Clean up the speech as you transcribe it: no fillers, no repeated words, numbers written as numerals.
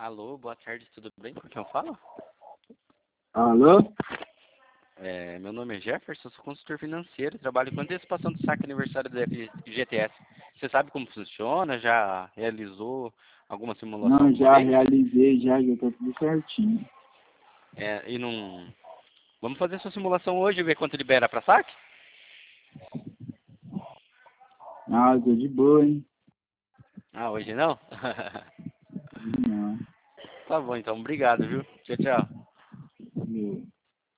Alô, boa tarde, tudo bem? Com quem eu falo? Alô? Meu nome é Jefferson, sou consultor financeiro, trabalho com antecipação do saque aniversário do FGTS. Você sabe como funciona? Já realizou alguma simulação Não, com já ele? realizei, já tá tudo certinho. E não... Vamos fazer sua simulação hoje e ver quanto libera para saque? Ah, tô de boa, hein? Ah, hoje não? Não. Tá bom, então, obrigado, viu? Tchau, tchau.